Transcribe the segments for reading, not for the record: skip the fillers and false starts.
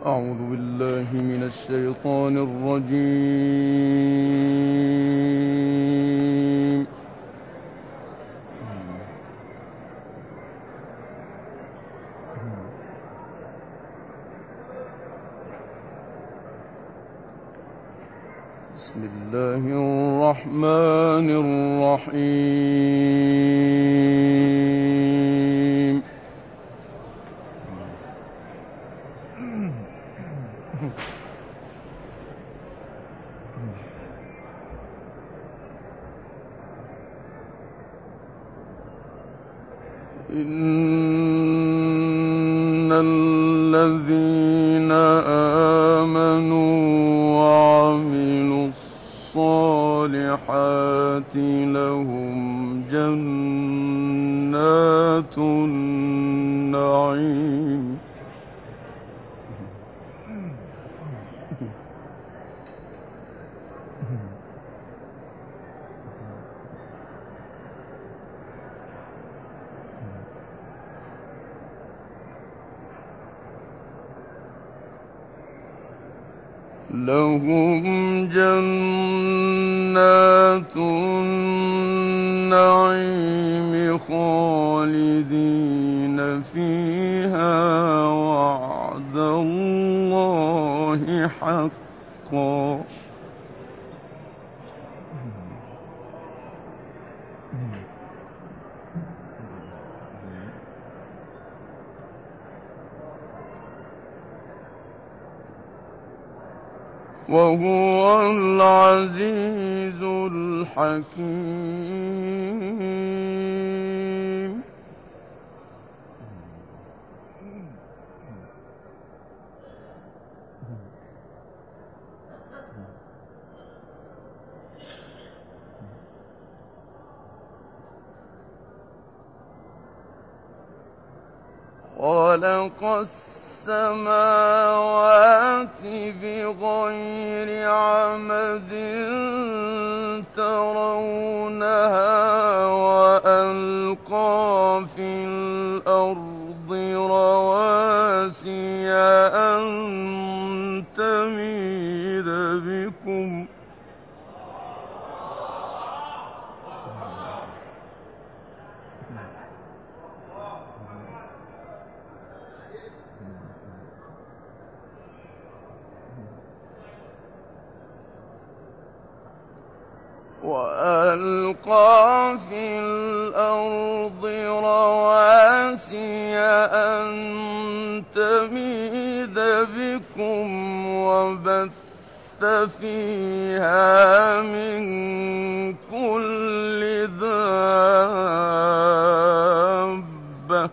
أعوذ بالله من الشيطان الرجيم. بسم الله الرحمن الرحيم. إن الذين آمنوا وعملوا الصالحات لهم جنات النعيم لهم جنات النعيم خالدين فيها وعد الله حقا وهو العزيز الحكيم. خلق السماوات بغير عمد ترونها وألقى في الأرض رواسي أن تميد بكم وألقى في الأرض رواسي أن تميد بكم وبث فيها من كل دابة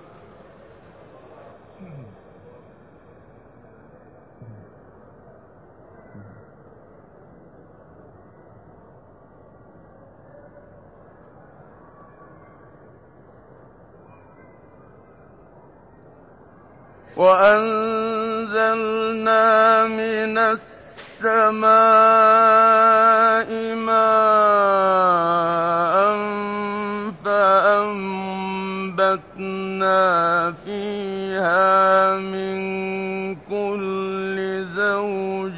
وأنزلنا من السماء ماء فأنبتنا فيها من كل زوج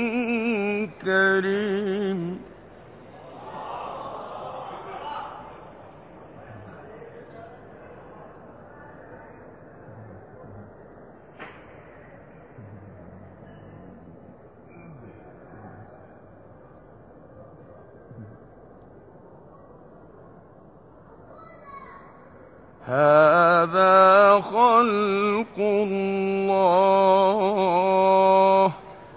كريم. هذا خلق الله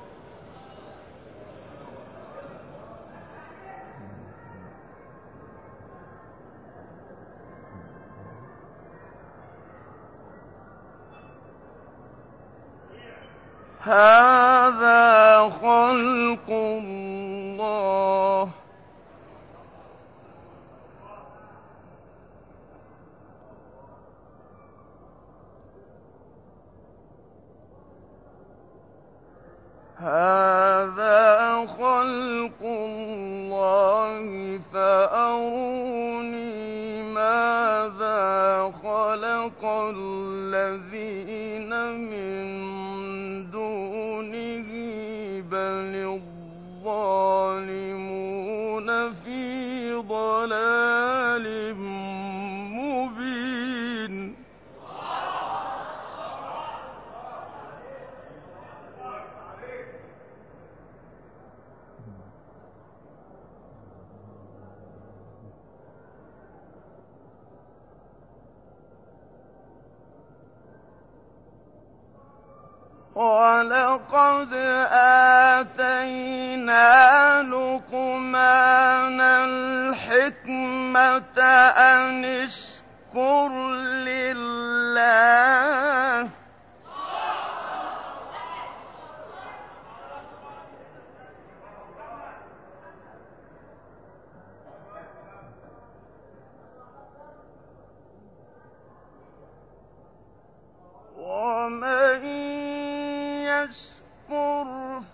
هذا خلق الله هذا خلق الله فأروني ماذا خلق الذين من دونه الظالمون في ضلال مبين. وَلَقَدْ آتَيْنَا لُقْمَانَ الْحِكْمَةَ أَنِ اشْكُرْ لِلَّهِ وَمَن يَشْكُرْ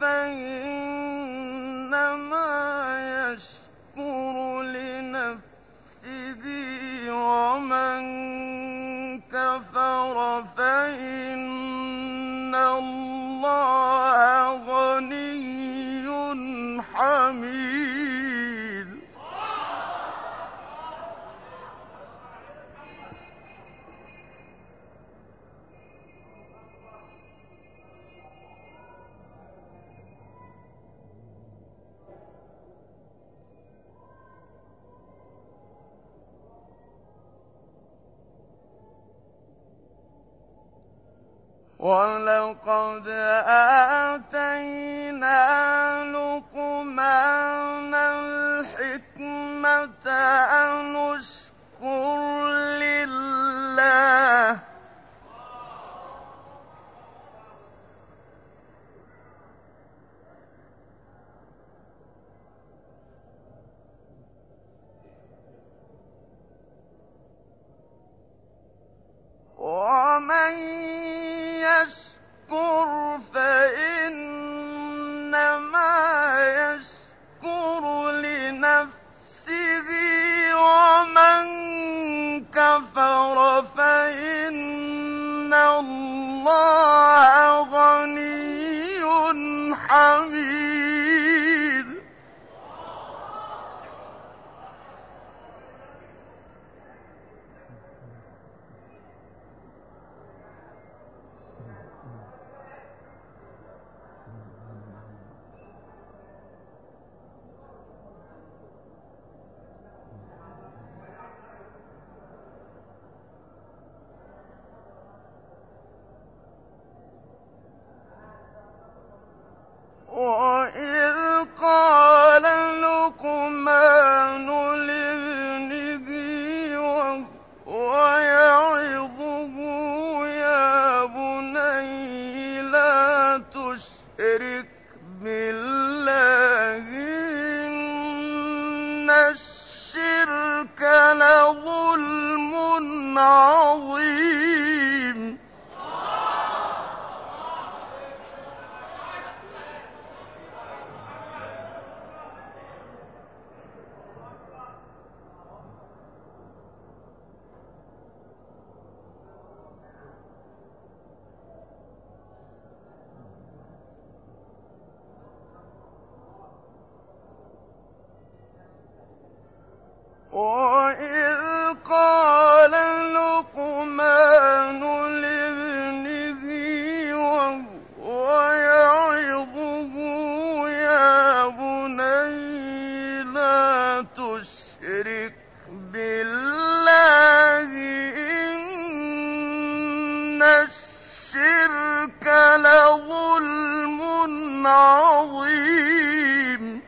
فَإِنَّمَا يَشْكُرُ لِنَفْسِهِ وَمَن كَفَرَ فَإِنَّ اللَّهَ غَنِيٌّ حَمِيدٌ. وَلَقَدْ آتَيْنَا لُقْمَانَ الْحِكْمَةَ أَنِ اشْكُرْ لِلَّهِ وَمَن يَشْكُرْ فَإِنَّمَا يَشْكُرُ لِنَفْسِهِ وَمَن كَفَرَ فَإِنَّ اللَّهَ غَنِيٌّ حَمِيدٌ. وَإِذْ قَالَ لُقْمَانُ لِابْنِهِ وَهُوَ يَعِظُهُ يَا بُنَيَّ لَا تُشْرِكْ بِاللَّهِ إِنَّ الشِّرْكَ لَظُلْمٌ عَظِيمٌ. وَإِذْ قَالَ لُقْمَانُ لِابْنِهِ وَهُوَ يَعِظُهُ يَا بُنَيَّ لَا تُشْرِكْ بِاللَّهِ إِنَّ الشِّرْكَ لَظُلْمٌ عَظِيمٌ.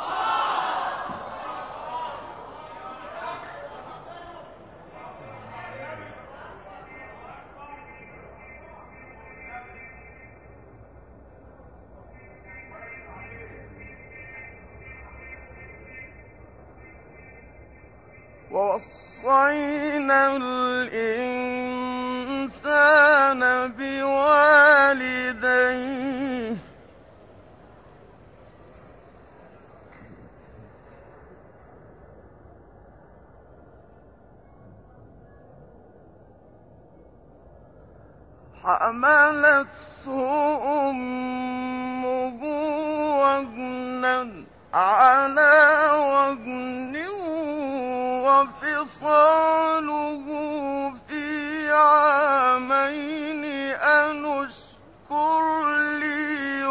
وَوَصَّيْنَا الْإِنسَانَ بِوَالِدَيْهِ حَمَلَتْهُ أُمُّهُ وَهْنًا مَسْكَانًا عَلَىٰ وَزْنٍ وَفِصَالُهُ فِي عَامَيْنِ أَنِ اشْكُرْ لِي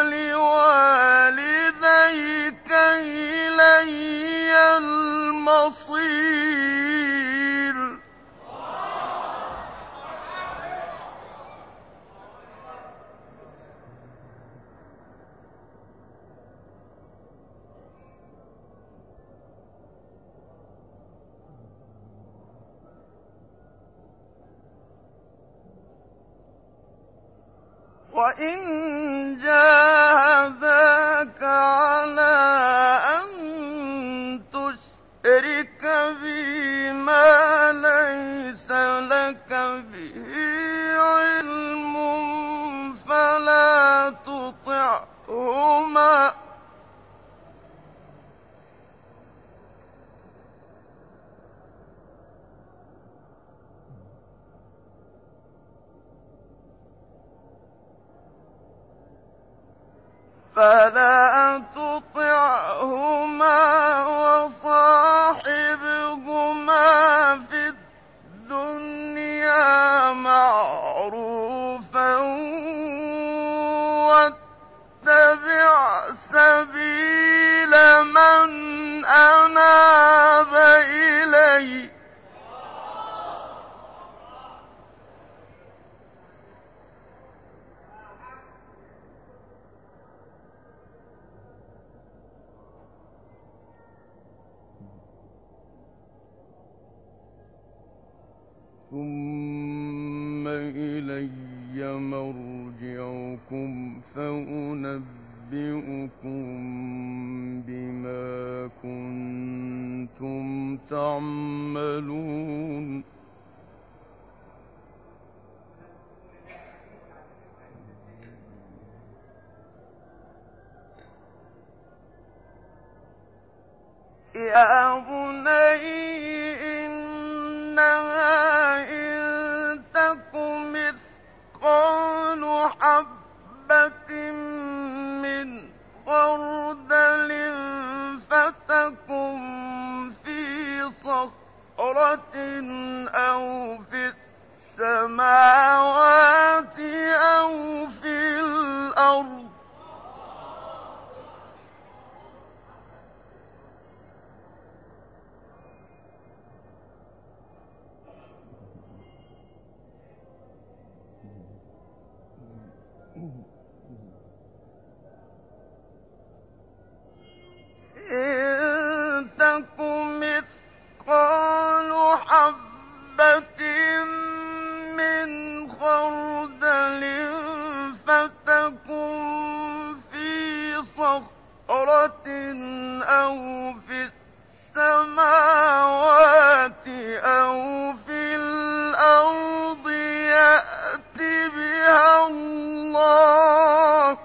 وَلِوَالِدَيْكَ إِلَيَّ الْمَصِيرُ. وَإِن جَاهَدَاكَ عَلَىٰ أَن تُشْرِكَ بِي مَا لَيْسَ لَكَ بِهِ عِلْمٌ فَلَا تُطِعْهُمَا وَصَاحِبْهُمَا فِي الدُّنْيَا مَعْرُوفًا وَاتَّبِعْ سَبِيلَ مَنْ أَنَابَ إِلَيَّ ۚ ثُمَّ إِلَيَّ مَرْجِعُكُمْ فَأُنَبِّئُكُم بِمَا كُنتُمْ تَعْمَلُونَ. يَا بُنَيَّ إِنَّهَا إِن تَكُ مِثْقَالُ حَبَّةٍ مِّنْ خَرْدَلٍ فَتَكُن فِي صَخْرَةٍ أَوْ فِي السَّمَاوَاتِ أَوْ فِي الْأَرْضِ إِن تَكُ مِثْقَالُ حَبَّةٍ مِّنْ خَرْدَلٍ فَتَكُن فِي صَخْرَةٍ أَوْ فِي السَّمَاوَاتِ أَوْ فِي الْأَرْضِ يَأْتِ بِهَا اللَّهُ ۚ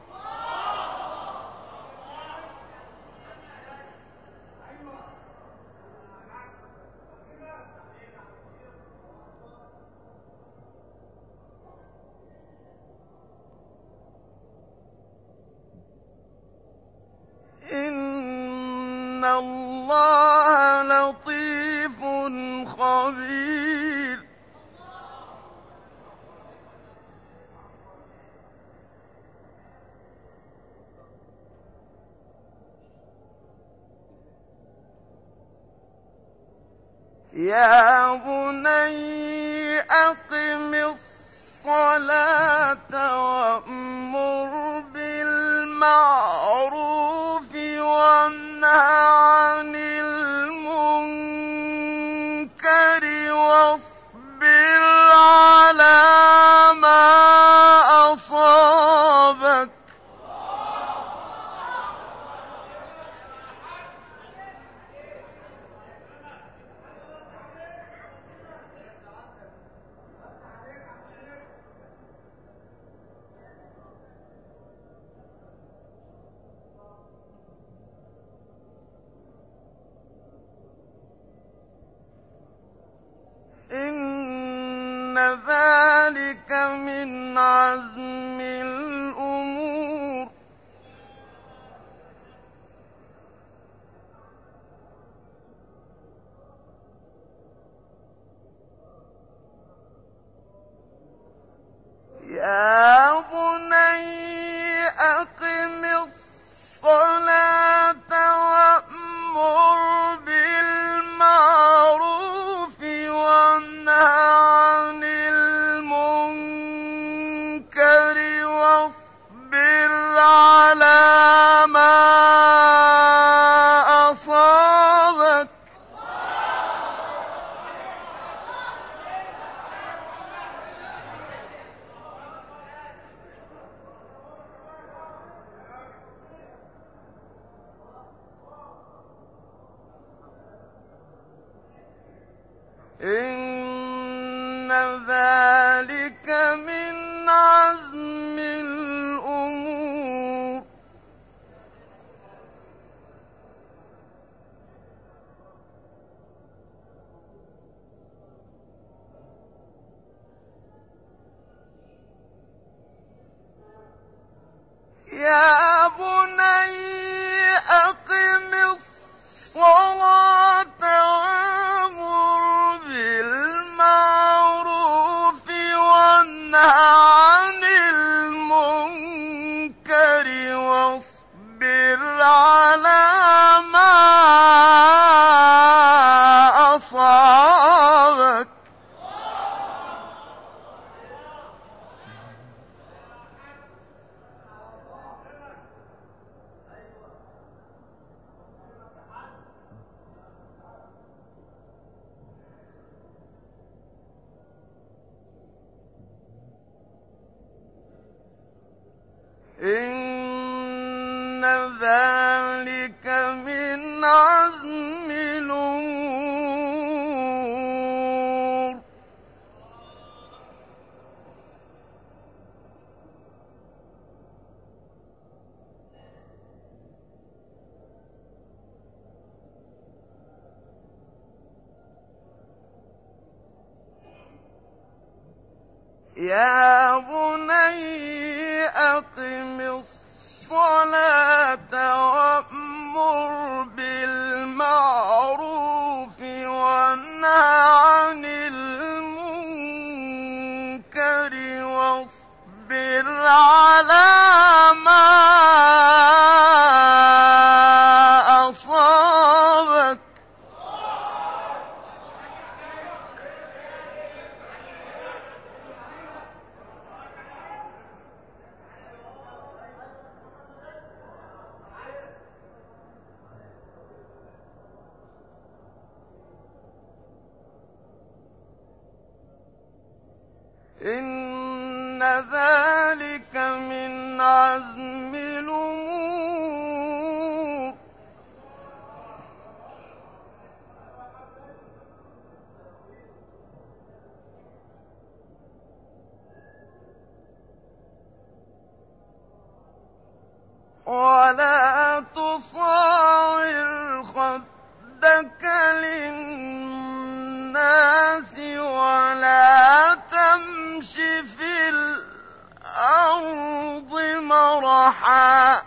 إِنَّ اللَّهَ لَطِيفٌ خَبِيرٌ. يَا بُنَيَّ أَقِمِ الصَّلَاةَ وَأْمُرْ بِالْمَعْرُوفِ وَانْهَ عَنِ الْمُنكَرِ وَاصْبِرْ عَلَىٰ مَا أَصَابَكَ ۖ إِنَّ ذَٰلِكَ مِنْ عَزْمِ الْأُمُورِ. أقم الصلاة وأمر بالمعروف وانه عن المنكر واصبر على ما أصابك إن ذلك من عزم الأمور يا بني أقم الصلاة وأمر بالمعروف وانه عن المنكر واصبر على ما أصابك إن ذلك من عزم الأمور يا بني أقم الصلاة وأمر بالمعروف وانه عن المنكر واصبر على ما أصابك إن ذلك من عزم الأمور ولا تصاعر خدك للناس ولا تمش في الأرض مرحا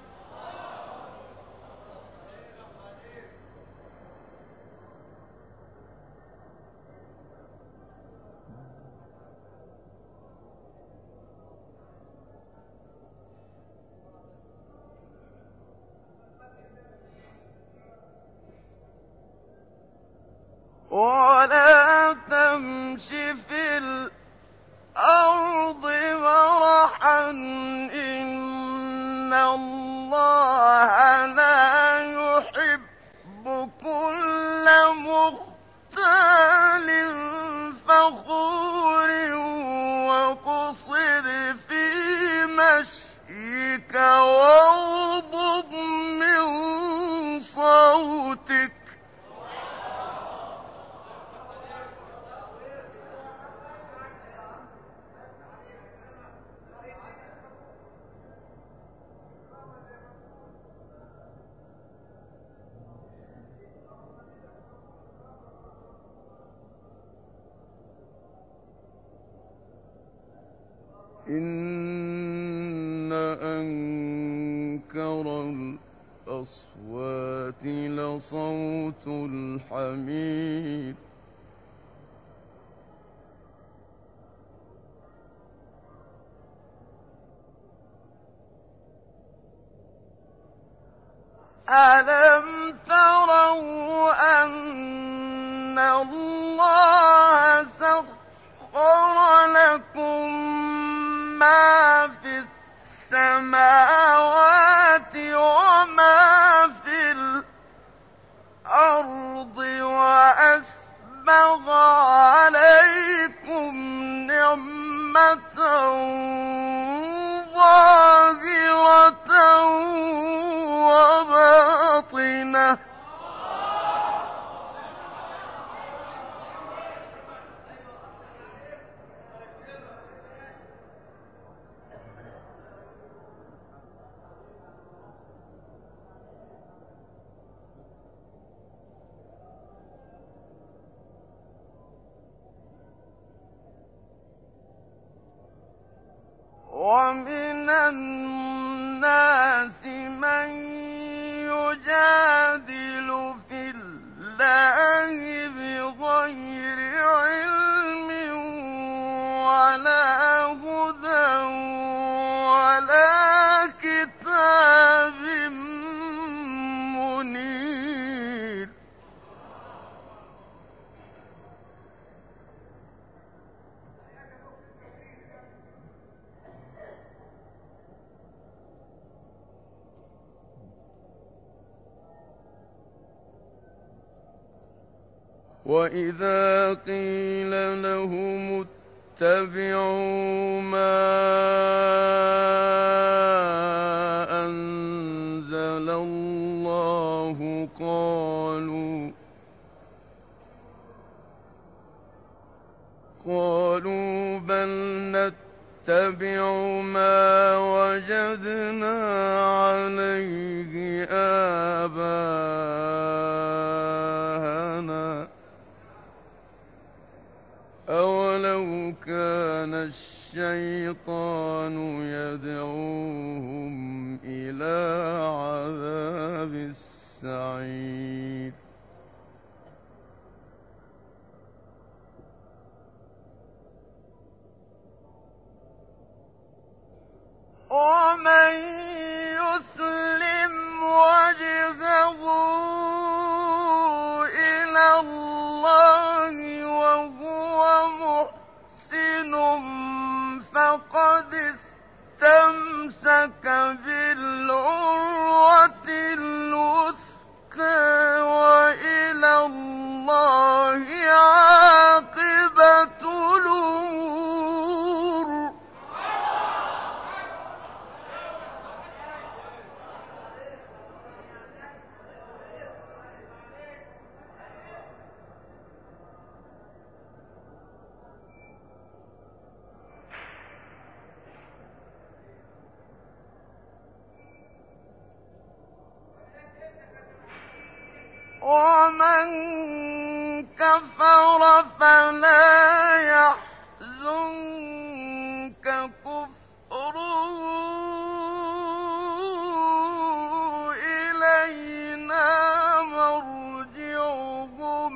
ولا تمش في الأرض مرحا إن الله لا يحب كل مختال فخور واقصد في مشيك واغضض من صوتك إن أنكر الأصوات لصوت الحمير ألم تروا أن الله سخر لكم ما في السماوات وما في الأرض وأسبغ عليكم نعمة ظاهرة وباطنة ومن الناس من يجادل في الله بغير علم ولا هدى ولا كتاب منير وَإِذَا قِيلَ لَهُمُ اتَّبِعُوا مَا أَنزَلَ اللَّهُ قَالُوا بَلْ نَتَّبِعُ مَا وَجَدْنَا عَلَيْهِ آبَاءَنَا أَوَلَوْ كَانَ الشَّيْطَانُ يَدْعُوهُمْ إِلَىٰ عَذَابِ السَّعِيرِ وَمَن يُسْلِمْ وَجْهَهُ إِلَى اللَّهِ وَهُوَ مُحْسِنٌ فَقَدِ اسْتَمْسَكَ بِالْعُرْوَةِ الْوُثْقَىٰ وَإِلَى اللَّهِ عَاقِبَةُ الْأُمُورِ وَمَن كَفَرَ فَلَا يَحْزُنكَ كُفْرُهُ ۖ إِلَيْنَا مَرْجِعُهُمْ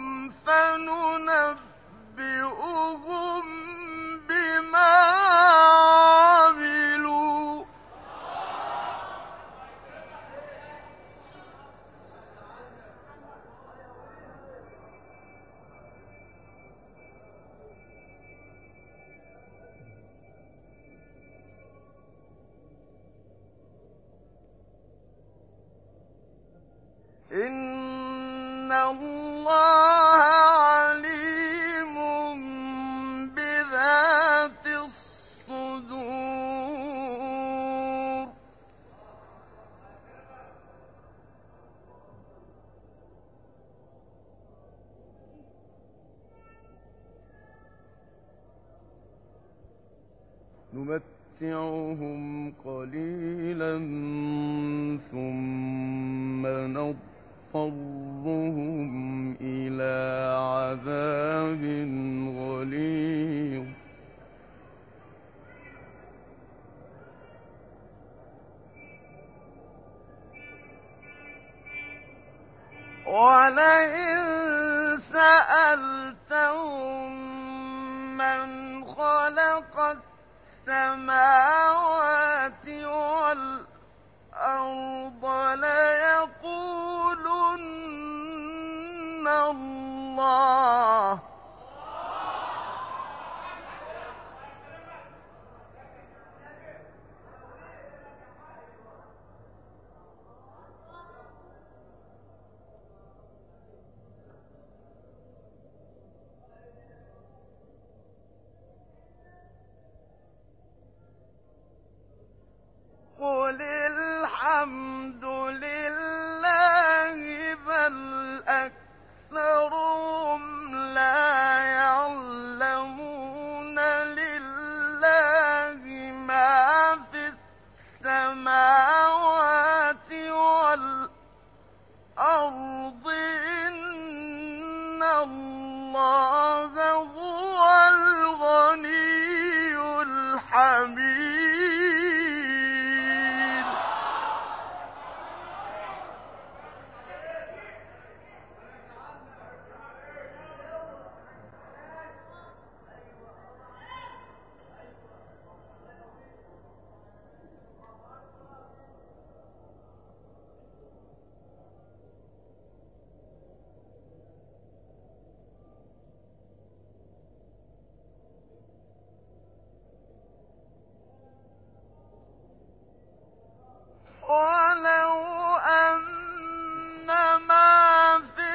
فَنُنَبِّئُهُم بِمَا عَمِلُوا ۚ إِنَّ اللَّهَ عَلِيمٌ بِذَاتِ الصُّدُورِ نُمَتِّعُهُمْ قَلِيلًا ثُمَّ نَضْطَرُّهُمْ إِلَىٰ عَذَابٍ غَلِيظٍ وَلَئِن سَأَلْتَهُم مَّنْ خَلَقَ السَّمَاوَاتِ وَالْأَرْضَ لَيَقُولُنَّ الله. قل الحمد لله بل أكثرهم لا يعلمون. لله ما في السماوات والأرض. إن الله هو الغني الحميد. ولو أن ما في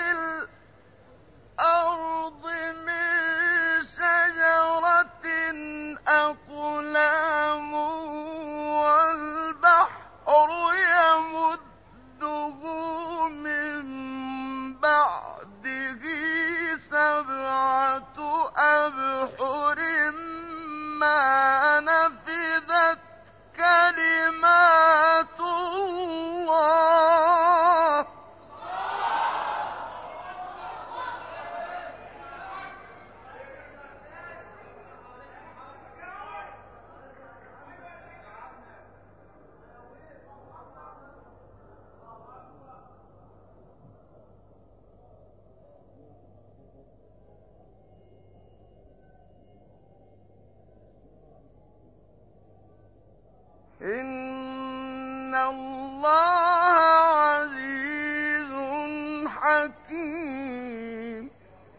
الأرض من شجرة أقلام والبحر يمده من بعده 7 أبحر ما نفذت كلمات الله. إن الله عزيز حكيم.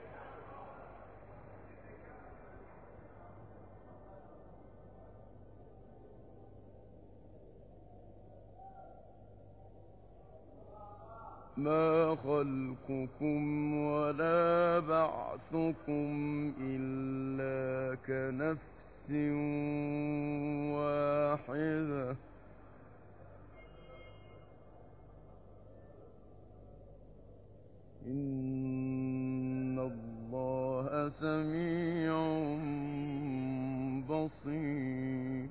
ما خلقكم ولا بعثكم إلا كنفس واحدة. إن الله سميع بصير.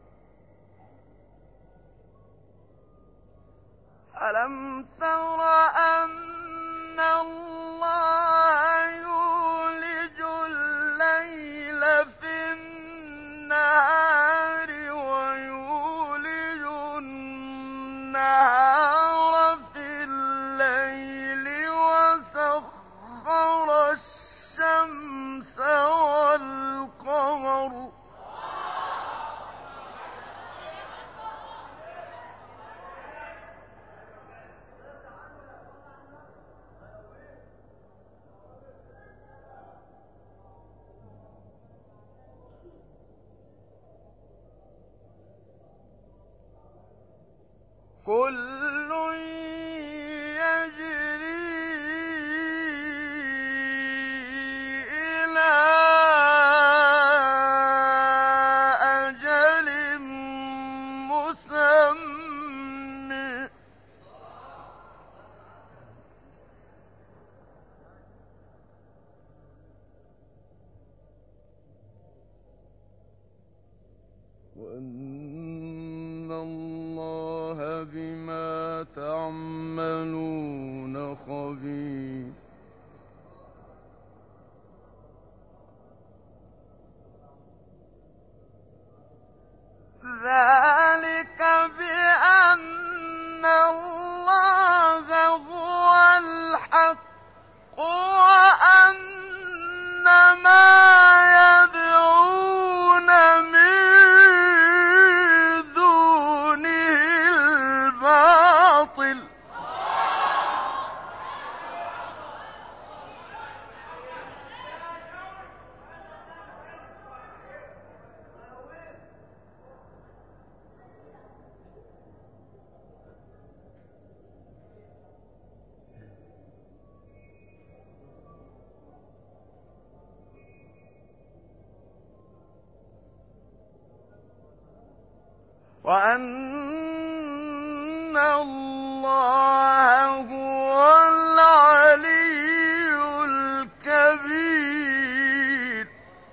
ألم تر أن الله يولج الليل في النهار ويولج النهار في الليل وسخر الشمس والقمر كل وأن الله هو العلي الكبير.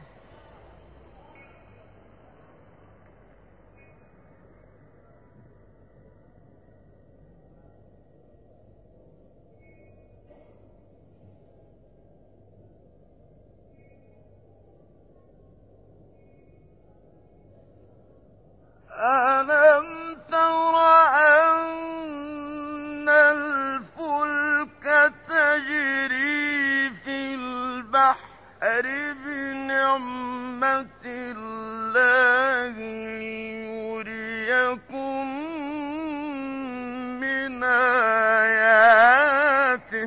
ألم تر أن الفلك تجري في البحر بنعمة الله ليريكم من آياته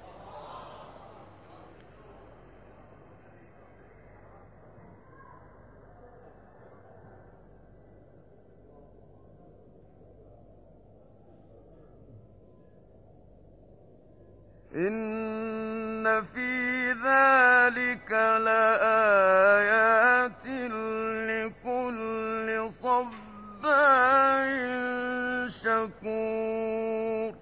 إن في ذلك لآيات لكل صبار شكور.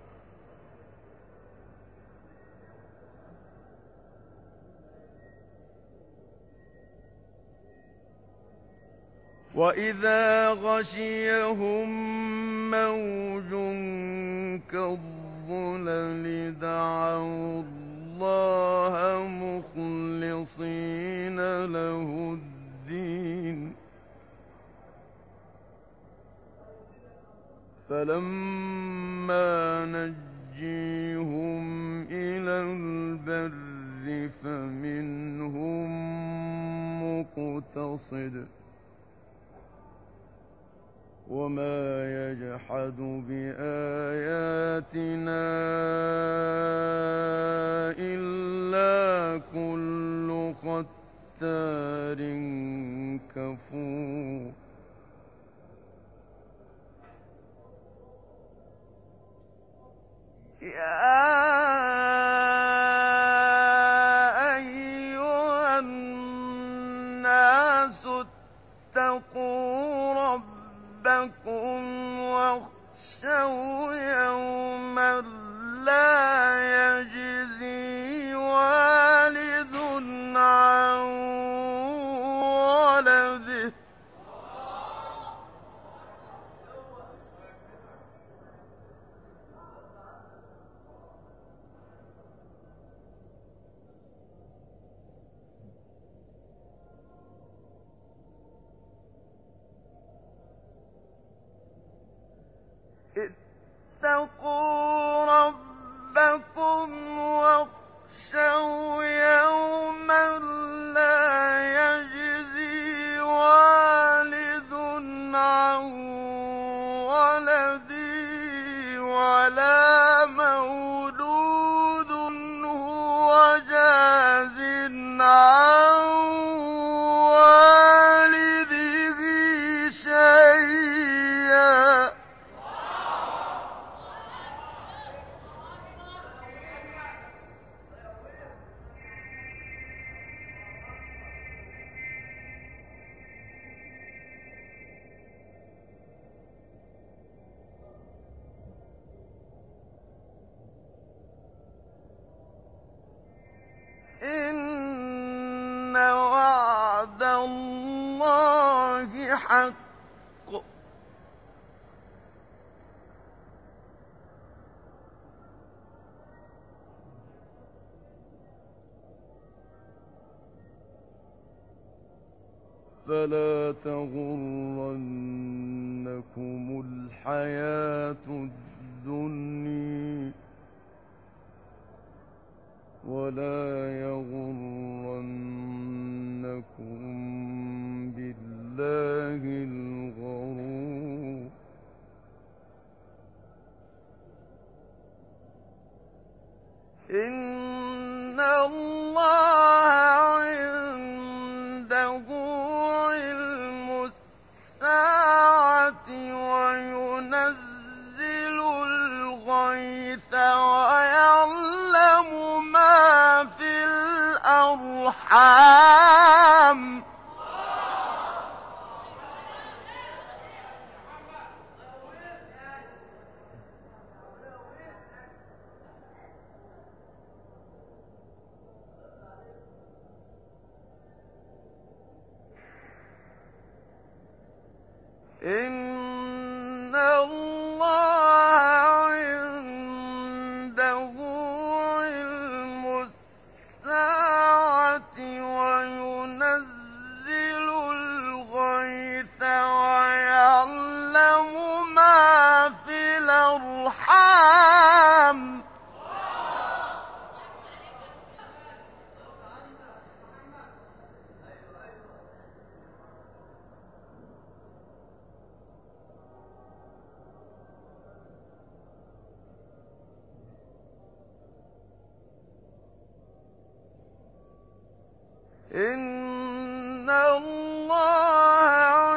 وإذا غشيهم موج كالظلل دعوا الله مخلصين له الدين فلما نجيهم إلى البر فمنهم مقتصد وما يجحد بآياتنا إلا كل ختار كفور. يا أيها الناس اتقوا ربكم واخشوا يوما لا يجزي والد عن ولده اتقوا ربكم واخشوا يوما لا يجزي والد عن ولده ولا مولود هو جاز عن والده شيئا إن وعد الله حق فلا تغرنكم الحياة الدنيا ولا يغرنكم بالله الغرور إن الله عنده علم الساعة وينزل الغيث ويعلم ما في الأرحام الأرحام إن الله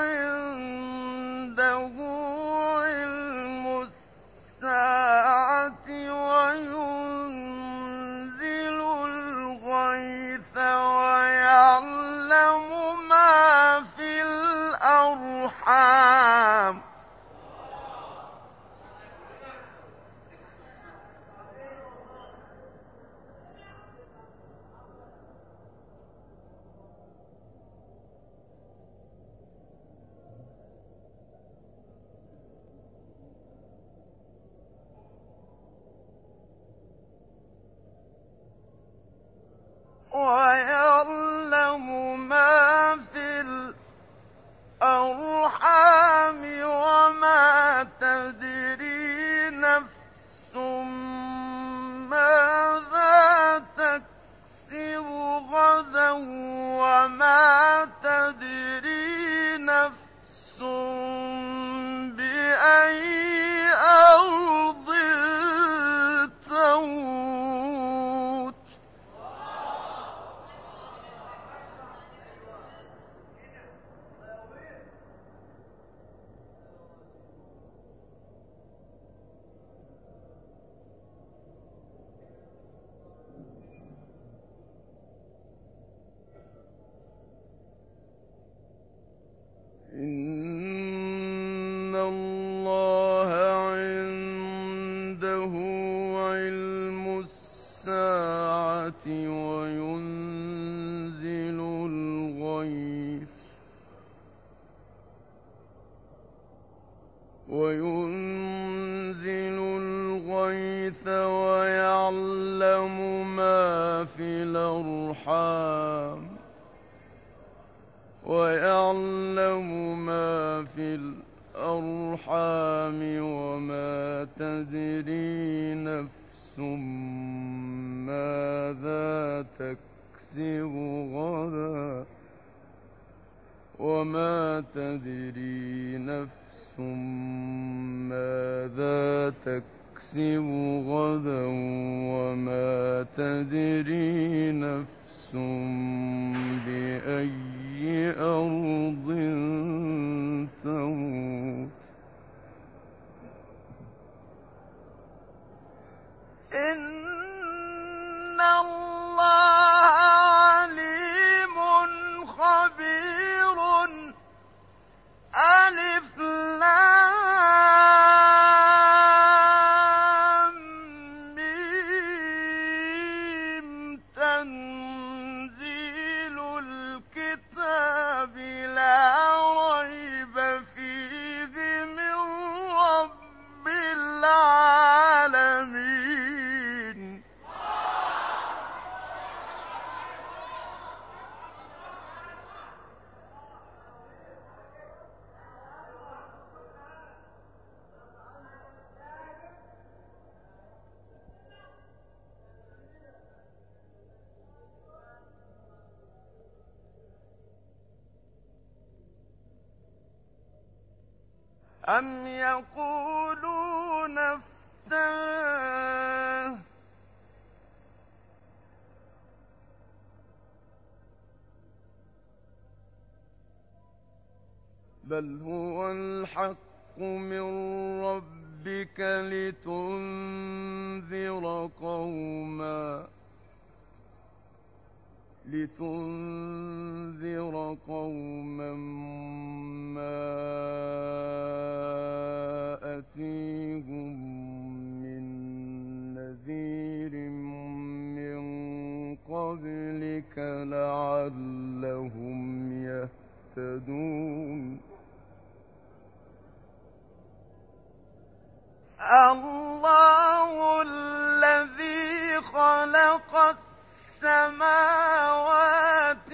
عنده علم الساعة وينزل الغيث ويعلم ما في الأرحام ويعلم ما في الأرحام وما تدري نفس ماذا تكسب غدا وما تدري نفس بأي أرض تموت إن الله عنده علم الساعة وينزل الغيث ويعلم ما في الأرحام وما تدري نفس ماذا تكسب غدا وما تدري نفس ماذا تكسب غدا وما تدري نفس بأي أرض تموت إن الله عليم خبير ألف لام ميم تنزيل الكتاب لا ريب فيه من رب العالمين أم يقولون افتراه بل هو الحق من ربك لتنذر قوما ما أتيهم من نذير من قبلك لعلهم يهتدون الله الذي خلق السماوات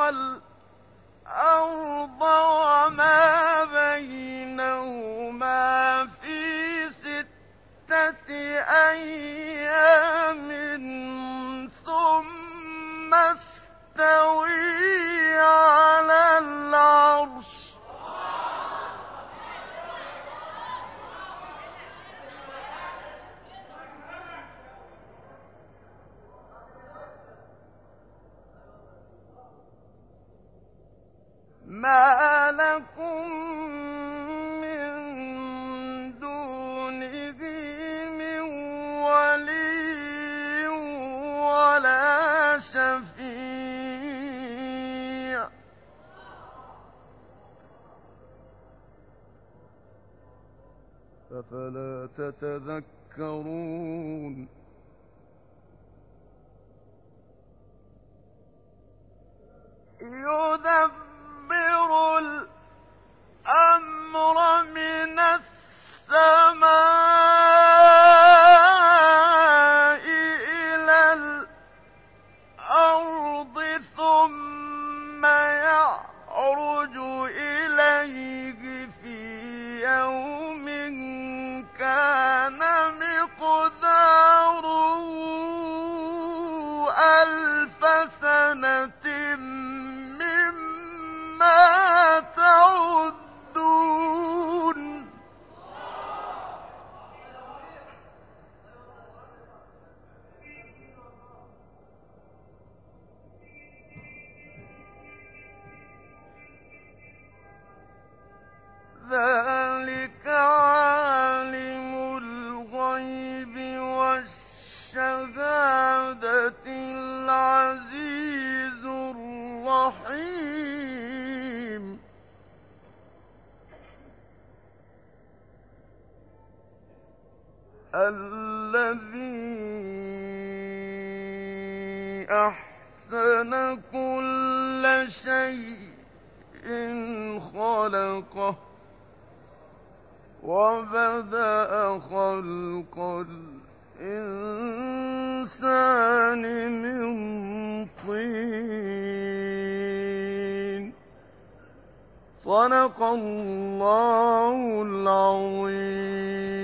والأرض وما بينهما في 6 أيام ثم استوي على العرش ما لكم من دونه من ولي ولا شفيع أفلا تتذكرون يدبر الأمر من السماء إلى الأرض ثم يعرج إليه في يوم كان مقداره 1000 سنة مما تعدون ذلك عالم الغيب والشهادة العزيز الرحيم الذي أحسن كل شيء خلقه وبدأ خلق الإنسان من طين صدق الله العظيم